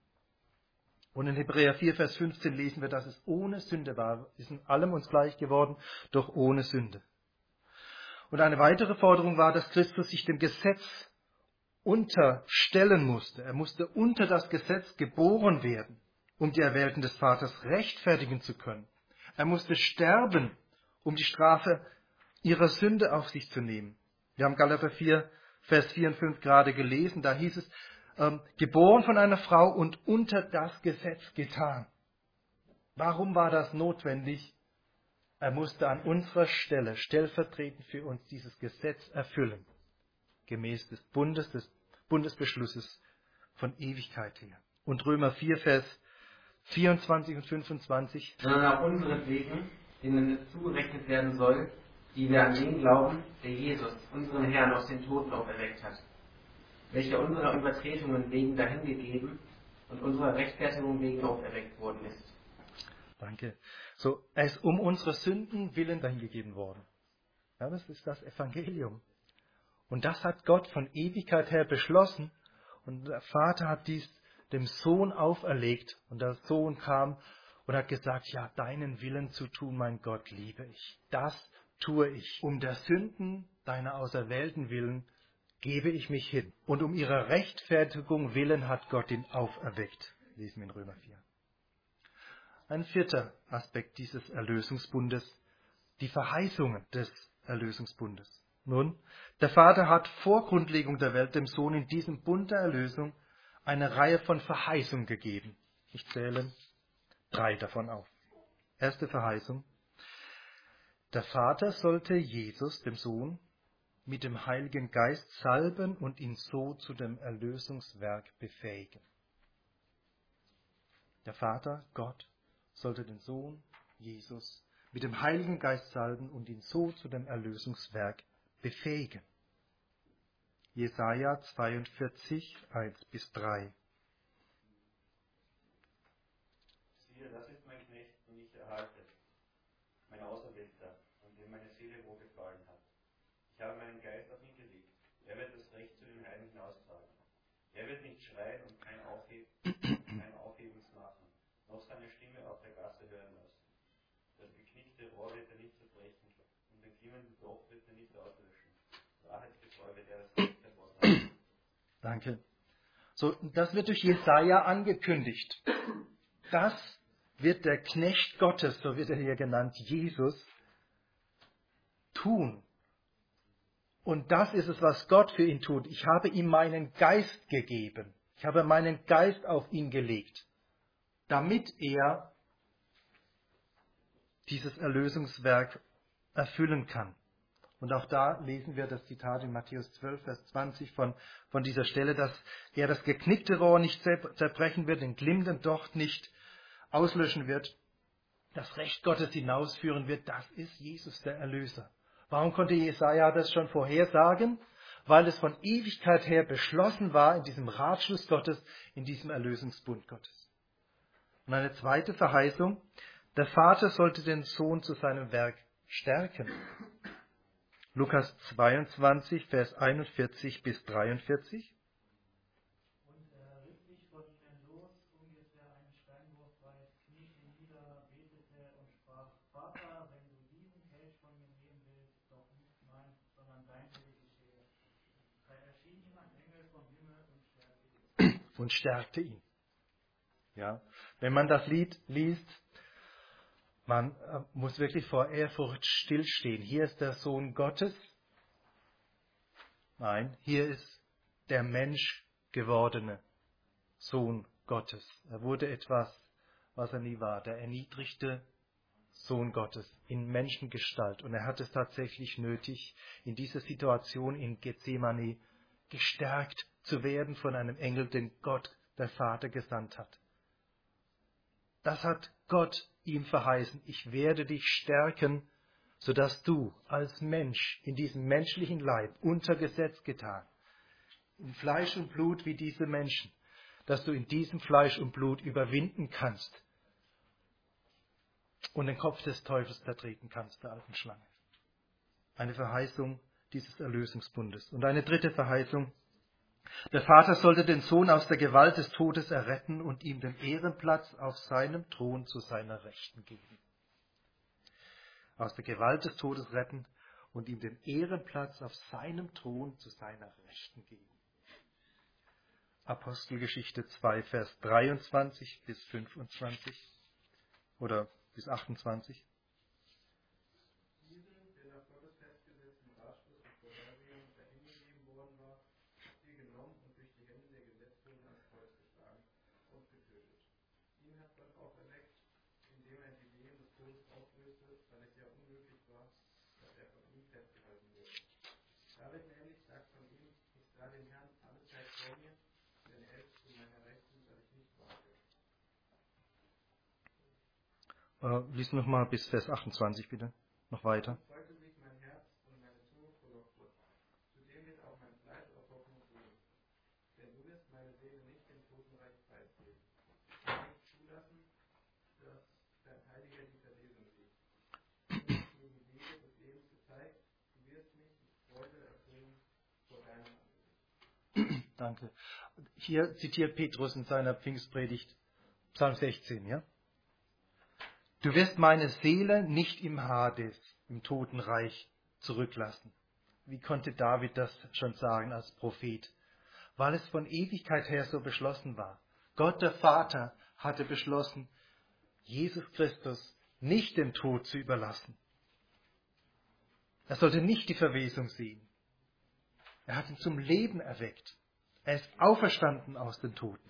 Und in Hebräer vier, Vers fünfzehn lesen wir, dass es ohne Sünde war. Wir sind allem uns gleich geworden, doch ohne Sünde. Und eine weitere Forderung war, dass Christus sich dem Gesetz unterstellen musste. Er musste unter das Gesetz geboren werden, um die Erwählten des Vaters rechtfertigen zu können. Er musste sterben, um die Strafe ihrer Sünde auf sich zu nehmen. Wir haben Galater vier, Vers vier und fünf gerade gelesen. Da hieß es, ähm, geboren von einer Frau und unter das Gesetz getan. Warum war das notwendig? Er musste an unserer Stelle stellvertretend für uns dieses Gesetz erfüllen, gemäß des Bundes, des Bundesbeschlusses von Ewigkeit her. Und Römer vier, Vers vierundzwanzig und fünfundzwanzig. Sondern auch unseretwegen, denen es zugerechnet werden soll, die wir an den glauben, der Jesus, unseren Herrn, aus den Toten auferweckt hat, welcher unserer Übertretungen wegen dahingegeben und unserer Rechtfertigung wegen auferweckt worden ist. Danke. So, er ist um unsere Sünden willen dahingegeben worden. Ja, das ist das Evangelium. Und das hat Gott von Ewigkeit her beschlossen. Und der Vater hat dies dem Sohn auferlegt. Und der Sohn kam und hat gesagt, ja, deinen Willen zu tun, mein Gott, liebe ich. Das tue ich. Um der Sünden deiner Auserwählten willen gebe ich mich hin. Und um ihrer Rechtfertigung willen hat Gott ihn auferweckt. Lesen wir in Römer vier. Ein vierter Aspekt dieses Erlösungsbundes, die Verheißungen des Erlösungsbundes. Nun, der Vater hat vor Grundlegung der Welt dem Sohn in diesem Bund der Erlösung eine Reihe von Verheißungen gegeben. Ich zähle drei davon auf. Erste Verheißung. Der Vater sollte Jesus, dem Sohn, mit dem Heiligen Geist salben und ihn so zu dem Erlösungswerk befähigen. Der Vater, Gott, sollte den Sohn, Jesus, mit dem Heiligen Geist salben und ihn so zu dem Erlösungswerk befähigen. Jesaja zweiundvierzig, eins bis drei. Siehe, das ist mein Knecht, den ich erhalte, mein Auserwählter, an dem meine Seele wohlgefallen hat. Ich habe meinen Geist auf ihn gelegt. Er wird das Recht zu den Heiligen austragen. Er wird nicht schreien und kein, Aufheb kein Aufhebens machen, noch seine Stimme auf der Gasse hören lassen. Das geknickte Rohr wird er nicht zerbrechen und den glimmenden Doch wird er nicht auslöschen. Wahrheitsgetreu wird er das Recht hervortragen. Danke. So, das wird durch Jesaja angekündigt. Das wird der Knecht Gottes, so wird er hier genannt, Jesus, tun. Und das ist es, was Gott für ihn tut. Ich habe ihm meinen Geist gegeben. Ich habe meinen Geist auf ihn gelegt, damit er dieses Erlösungswerk erfüllen kann. Und auch da lesen wir das Zitat in Matthäus zwölf, Vers zwanzig von, von dieser Stelle, dass er das geknickte Rohr nicht zerbrechen wird, den glimmenden Docht nicht auslöschen wird, das Recht Gottes hinausführen wird. Das ist Jesus, der Erlöser. Warum konnte Jesaja das schon vorhersagen? Weil es von Ewigkeit her beschlossen war in diesem Ratschluss Gottes, in diesem Erlösungsbund Gottes. Und eine zweite Verheißung, der Vater sollte den Sohn zu seinem Werk stärken. Lukas zweiundzwanzig, Vers einundvierzig bis dreiundvierzig. Und er riss sich von ihnen los, ungefähr einen Steinwurf weit, kniete nieder, betete und sprach, Vater, wenn du diesen Kelch von mir nehmen willst, doch nicht mein, sondern dein Wille geschehe. Da erschien ihm ein Engel vom Himmel und stärkte ihn. Und stärkte ihn. Ja, wenn man das Lied liest, Man muss wirklich vor Ehrfurcht stillstehen. Hier ist der Sohn Gottes. Nein, hier ist der Mensch gewordene Sohn Gottes. Er wurde etwas, was er nie war. Der erniedrigte Sohn Gottes in Menschengestalt. Und er hat es tatsächlich nötig, in dieser Situation in Gethsemane gestärkt zu werden von einem Engel, den Gott, der Vater, gesandt hat. Das hat Gott ihm verheißen. Ich werde dich stärken, sodass du als Mensch in diesem menschlichen Leib unter Gesetz getan, in Fleisch und Blut wie diese Menschen, dass du in diesem Fleisch und Blut überwinden kannst und den Kopf des Teufels zertreten kannst, der alten Schlange. Eine Verheißung dieses Erlösungsbundes. Und eine dritte Verheißung: Der Vater sollte den Sohn aus der Gewalt des Todes erretten und ihm den Ehrenplatz auf seinem Thron zu seiner Rechten geben. Aus der Gewalt des Todes retten und ihm den Ehrenplatz auf seinem Thron zu seiner Rechten geben. Apostelgeschichte zwei, Vers dreiundzwanzig bis fünfundzwanzig oder bis achtundzwanzig. Äh, lies noch mal bis Vers achtundzwanzig bitte, noch weiter. Danke. Hier zitiert Petrus in seiner Pfingstpredigt Psalm sechzehn, ja? Du wirst meine Seele nicht im Hades, im Totenreich, zurücklassen. Wie konnte David das schon sagen als Prophet? Weil es von Ewigkeit her so beschlossen war. Gott der Vater hatte beschlossen, Jesus Christus nicht dem Tod zu überlassen. Er sollte nicht die Verwesung sehen. Er hat ihn zum Leben erweckt. Er ist auferstanden aus den Toten.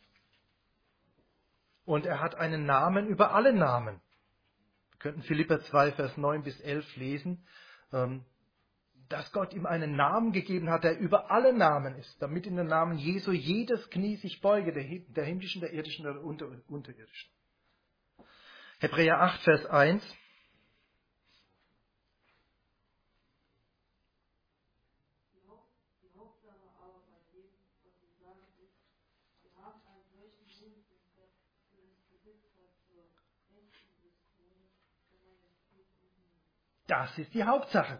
Und er hat einen Namen über alle Namen. Wir könnten Philipper zwei, Vers neun bis elf lesen, dass Gott ihm einen Namen gegeben hat, der über alle Namen ist, damit in den Namen Jesu jedes Knie sich beuge, der himmlischen, der irdischen oder unter, unterirdischen. Hebräer acht, Vers eins. Das ist die Hauptsache,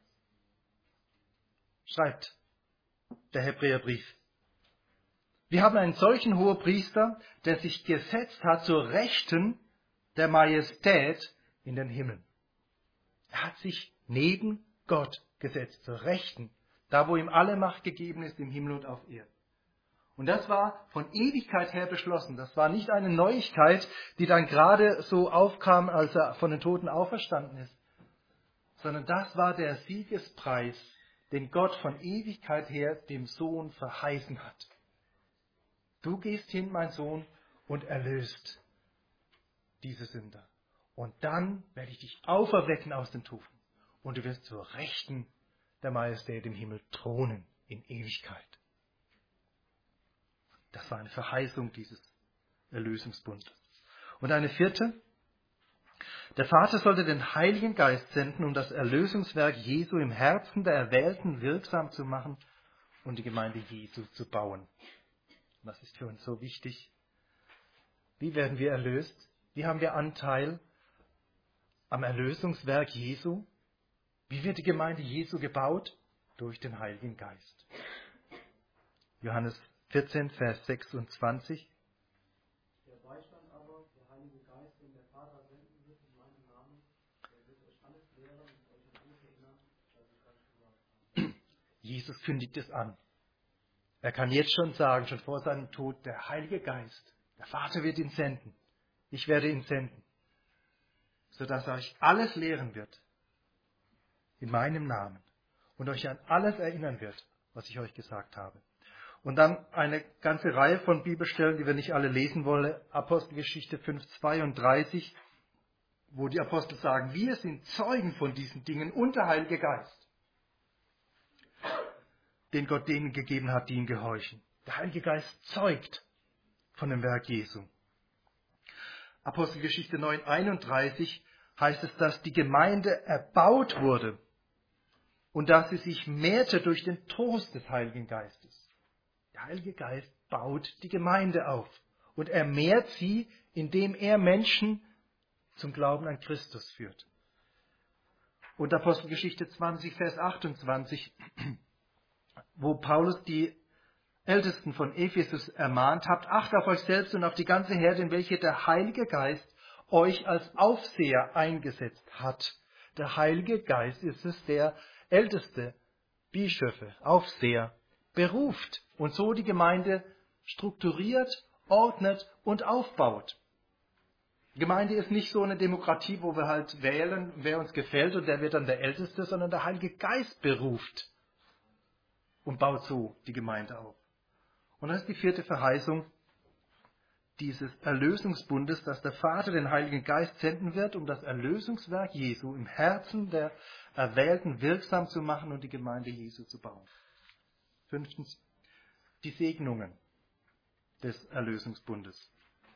schreibt der Hebräerbrief. Wir haben einen solchen Hohepriester, der sich gesetzt hat zur Rechten der Majestät in den Himmeln. Er hat sich neben Gott gesetzt, zur Rechten, da wo ihm alle Macht gegeben ist im Himmel und auf Erden. Und das war von Ewigkeit her beschlossen. Das war nicht eine Neuigkeit, die dann gerade so aufkam, als er von den Toten auferstanden ist, sondern das war der Siegespreis, den Gott von Ewigkeit her dem Sohn verheißen hat. Du gehst hin, mein Sohn, und erlöst diese Sünder. Und dann werde ich dich auferwecken aus den Toten. Und du wirst zur Rechten der Majestät im Himmel thronen in Ewigkeit. Das war eine Verheißung dieses Erlösungsbundes. Und eine vierte: Der Vater sollte den Heiligen Geist senden, um das Erlösungswerk Jesu im Herzen der Erwählten wirksam zu machen und die Gemeinde Jesu zu bauen. Das ist für uns so wichtig. Wie werden wir erlöst? Wie haben wir Anteil am Erlösungswerk Jesu? Wie wird die Gemeinde Jesu gebaut? Durch den Heiligen Geist. Johannes vierzehn, Vers sechsundzwanzig. Der Beistand aber, der Heilige Geist, den der Vater senden wird in meinem Namen, der wird euch alles lehren und euch an alles erinnern, was ich euch gesagt habe. Jesus kündigt es an. Er kann jetzt schon sagen, schon vor seinem Tod, der Heilige Geist, der Vater wird ihn senden. Ich werde ihn senden. sodass er euch alles lehren wird in meinem Namen und euch an alles erinnern wird, was ich euch gesagt habe. Und dann eine ganze Reihe von Bibelstellen, die wir nicht alle lesen wollen. Apostelgeschichte fünf zweiunddreißig, wo die Apostel sagen, wir sind Zeugen von diesen Dingen und der Heilige Geist, den Gott denen gegeben hat, die ihm gehorchen. Der Heilige Geist zeugt von dem Werk Jesu. Apostelgeschichte neun einunddreißig heißt es, dass die Gemeinde erbaut wurde und dass sie sich mehrte durch den Trost des Heiligen Geistes. Der Heilige Geist baut die Gemeinde auf und er mehrt sie, indem er Menschen zum Glauben an Christus führt. Und Apostelgeschichte zwanzig, Vers achtundzwanzig, wo Paulus die Ältesten von Ephesus ermahnt, habt Acht auf euch selbst und auf die ganze Herde, in welche der Heilige Geist euch als Aufseher eingesetzt hat. Der Heilige Geist ist es, der Älteste, Bischöfe, Aufseher beruft und so die Gemeinde strukturiert, ordnet und aufbaut. Die Gemeinde ist nicht so eine Demokratie, wo wir halt wählen, wer uns gefällt und der wird dann der Älteste, sondern der Heilige Geist beruft und baut so die Gemeinde auf. Und das ist die vierte Verheißung dieses Erlösungsbundes, dass der Vater den Heiligen Geist senden wird, um das Erlösungswerk Jesu im Herzen der Erwählten wirksam zu machen und die Gemeinde Jesu zu bauen. Fünftens, die Segnungen des Erlösungsbundes.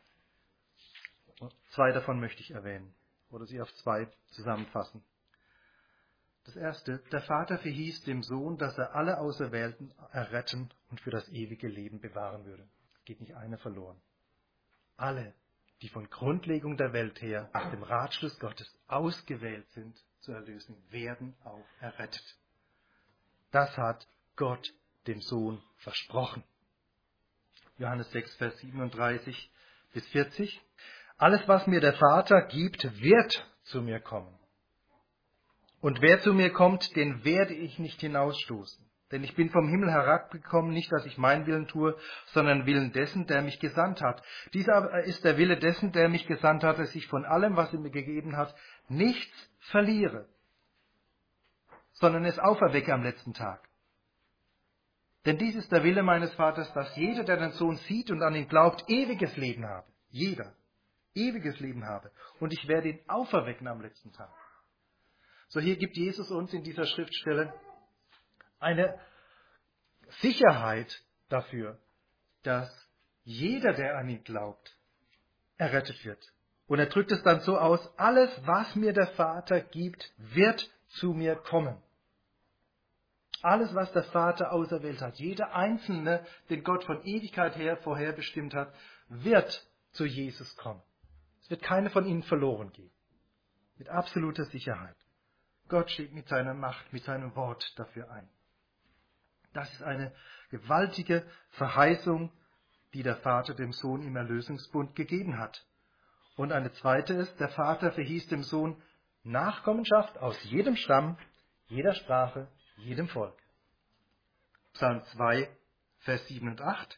Zwei davon möchte ich erwähnen oder sie auf zwei zusammenfassen. Das erste, der Vater verhieß dem Sohn, dass er alle Auserwählten erretten und für das ewige Leben bewahren würde. Es geht nicht einer verloren. Alle, die von Grundlegung der Welt her nach dem Ratschluss Gottes ausgewählt sind zur Erlösung, werden auch errettet. Das hat Gott dem Sohn versprochen. Johannes sechs, Vers siebenunddreißig bis vierzig. Alles, was mir der Vater gibt, wird zu mir kommen. Und wer zu mir kommt, den werde ich nicht hinausstoßen. Denn ich bin vom Himmel herabgekommen, nicht, dass ich meinen Willen tue, sondern Willen dessen, der mich gesandt hat. Dieser aber ist der Wille dessen, der mich gesandt hat, dass ich von allem, was er mir gegeben hat, nichts verliere, sondern es auferwecke am letzten Tag. Denn dies ist der Wille meines Vaters, dass jeder, der den Sohn sieht und an ihn glaubt, ewiges Leben habe. Jeder. Ewiges Leben habe. Und ich werde ihn auferwecken am letzten Tag. So, hier gibt Jesus uns in dieser Schriftstelle eine Sicherheit dafür, dass jeder, der an ihn glaubt, errettet wird. Und er drückt es dann so aus, alles, was mir der Vater gibt, wird zu mir kommen. Alles, was der Vater auserwählt hat, jeder Einzelne, den Gott von Ewigkeit her vorherbestimmt hat, wird zu Jesus kommen. Es wird keine von ihnen verloren gehen. Mit absoluter Sicherheit. Gott steht mit seiner Macht, mit seinem Wort dafür ein. Das ist eine gewaltige Verheißung, die der Vater dem Sohn im Erlösungsbund gegeben hat. Und eine zweite ist, der Vater verhieß dem Sohn Nachkommenschaft aus jedem Stamm, jeder Sprache, jedem Volk. Psalm zwei, Vers sieben und acht.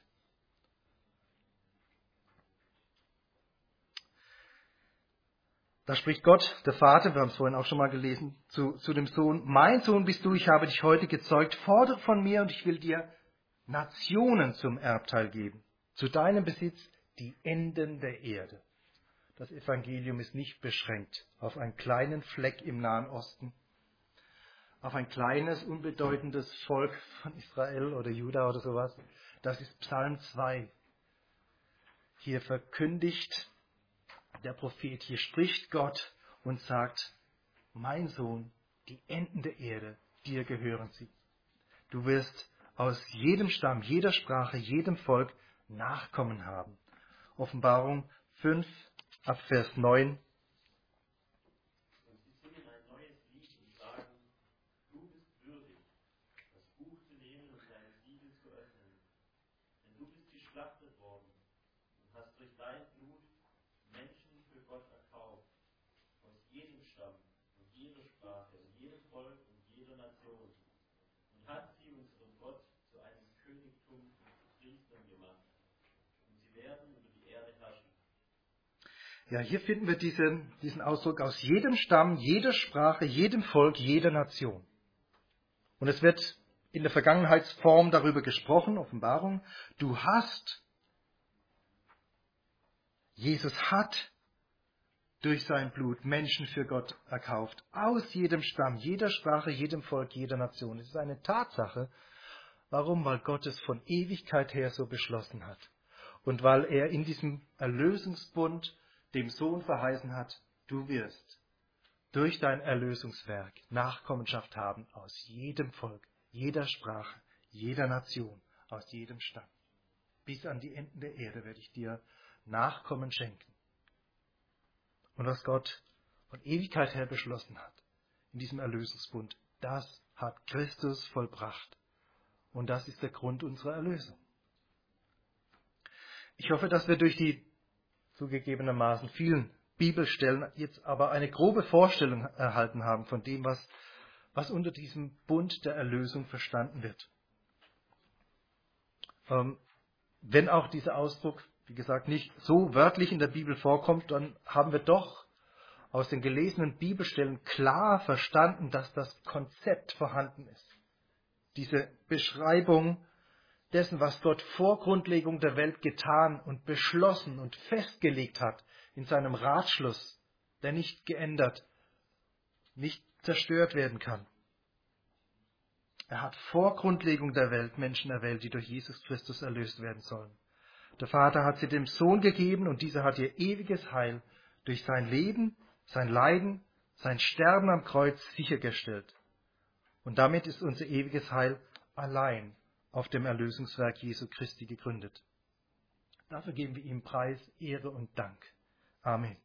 Da spricht Gott, der Vater, wir haben es vorhin auch schon mal gelesen, zu, zu dem Sohn, mein Sohn bist du, ich habe dich heute gezeugt, fordere von mir und ich will dir Nationen zum Erbteil geben, zu deinem Besitz die Enden der Erde. Das Evangelium ist nicht beschränkt auf einen kleinen Fleck im Nahen Osten, auf ein kleines, unbedeutendes Volk von Israel oder Juda oder sowas. Das ist Psalm zwei. Hier verkündigt der Prophet, hier spricht Gott und sagt, mein Sohn, die Enden der Erde, dir gehören sie. Du wirst aus jedem Stamm, jeder Sprache, jedem Volk Nachkommen haben. Offenbarung fünf, ab Vers neun. Und sie singen ein neues Lied und sagen, du bist würdig, das Buch zu nehmen und deine Siegel zu öffnen. Denn du bist geschlachtet worden und hast durch dein Blut Menschen für Gott erkauft, aus jedem Stamm und jeder Sprache und jedem Volk und jeder Nation, und hat sie unserem Gott zu einem Königtum und zu Priestern gemacht, und sie werden über die Erde herrschen. Ja, hier finden wir diesen, diesen Ausdruck aus jedem Stamm, jeder Sprache, jedem Volk, jeder Nation. Und es wird in der Vergangenheitsform darüber gesprochen, Offenbarung. Du hast, Jesus hat durch sein Blut Menschen für Gott erkauft. Aus jedem Stamm, jeder Sprache, jedem Volk, jeder Nation. Es ist eine Tatsache. Warum? Weil Gott es von Ewigkeit her so beschlossen hat. Und weil er in diesem Erlösungsbund dem Sohn verheißen hat, du wirst durch dein Erlösungswerk Nachkommenschaft haben aus jedem Volk, jeder Sprache, jeder Nation, aus jedem Stamm. Bis an die Enden der Erde werde ich dir Nachkommen schenken. Und was Gott von Ewigkeit her beschlossen hat, in diesem Erlösungsbund, das hat Christus vollbracht. Und das ist der Grund unserer Erlösung. Ich hoffe, dass wir durch die zugegebenermaßen vielen Bibelstellen jetzt aber eine grobe Vorstellung erhalten haben von dem, was, was unter diesem Bund der Erlösung verstanden wird. Ähm, wenn auch dieser Ausdruck, wie gesagt, nicht so wörtlich in der Bibel vorkommt, dann haben wir doch aus den gelesenen Bibelstellen klar verstanden, dass das Konzept vorhanden ist. Diese Beschreibung dessen, was Gott vor Grundlegung der Welt getan und beschlossen und festgelegt hat in seinem Ratschluss, der nicht geändert, nicht zerstört werden kann. Er hat vor Grundlegung der Welt Menschen erwählt, die durch Jesus Christus erlöst werden sollen. Der Vater hat sie dem Sohn gegeben und dieser hat ihr ewiges Heil durch sein Leben, sein Leiden, sein Sterben am Kreuz sichergestellt. Und damit ist unser ewiges Heil allein auf dem Erlösungswerk Jesu Christi gegründet. Dafür geben wir ihm Preis, Ehre und Dank. Amen.